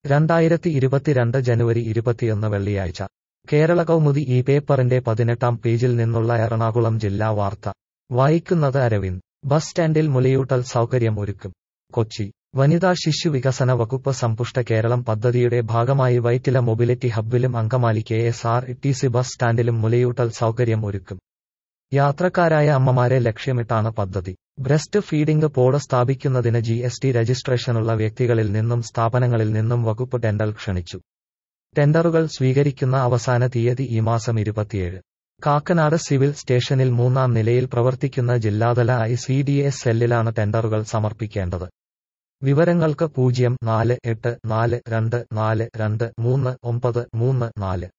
2022 ജനുവരി 21 വെള്ളിയാഴ്ച കേരള കൗമുദി ഈ പേപ്പറിന്റെ 18-ാം പേജിൽ നിന്നുള്ള എറണാകുളം ജില്ലാ വാർത്ത വായിക്കുന്നത് അരവിന്ദ്. ബസ് സ്റ്റാൻഡിൽ മുലയൂട്ടൽ സൗകര്യം ഒരുക്കും. കൊച്ചി വനിതാ ശിശു വികസന വകുപ്പ് സമ്പുഷ്ട കേരളം പദ്ധതിയുടെ ഭാഗമായി വൈറ്റില മൊബിലിറ്റി ഹബ്ബിലും അങ്കമാലി KSRTC ബസ് സ്റ്റാൻഡിലും മുലയൂട്ടൽ സൗകര്യം ഒരുക്കും. യാത്രക്കാരായ അമ്മമാരെ ലക്ഷ്യമിട്ടാണ് പദ്ധതി. ബ്രസ്റ്റ് ഫീഡിംഗ് പോഡ് സ്ഥാപിക്കുന്നതിന് GST രജിസ്ട്രേഷനുള്ള വ്യക്തികളിൽ നിന്നും സ്ഥാപനങ്ങളിൽ നിന്നും വകുപ്പ് ടെൻഡർ ക്ഷണിച്ചു. ടെൻഡറുകൾ സ്വീകരിക്കുന്ന അവസാന തീയതി ഈ മാസം 27. കാക്കനാട് സിവിൽ സ്റ്റേഷനിൽ 3-ാം നിലയിൽ പ്രവർത്തിക്കുന്ന ജില്ലാതല ICDS സെല്ലിലാണ് ടെൻഡറുകൾ സമർപ്പിക്കേണ്ടത്. വിവരങ്ങൾക്ക് 0484242394.